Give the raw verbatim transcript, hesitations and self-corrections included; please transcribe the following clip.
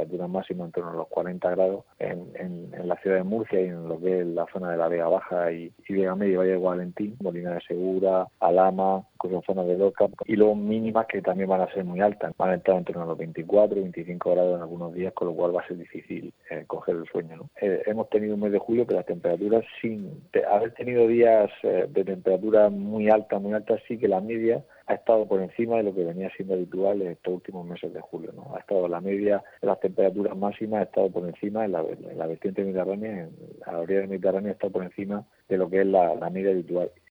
temperaturas máximas en torno a los cuarenta grados en, en, en la ciudad de Murcia y en lo que es la zona de la Vega Baja y, y Vega Media y Valle de Guadalentín, Molina de Segura, Alhama, incluso zonas de Lorca, y luego mínimas que también van a ser muy altas, van a estar en torno a los veinticuatro, veinticinco grados en algunos días, con lo cual va a ser difícil eh, coger el sueño, ¿no? Eh, hemos tenido un mes de julio que las temperaturas, sin te, haber tenido días eh, de temperatura muy alta, muy alta, sí que la media ha estado por encima de lo que venía siendo habitual en estos últimos meses de julio, ¿no? Ha estado la media de las temperaturas máximas, ha estado por encima en la, en la vertiente mediterránea, en la orilla del Mediterráneo ha estado por encima de lo que es la, la media habitual.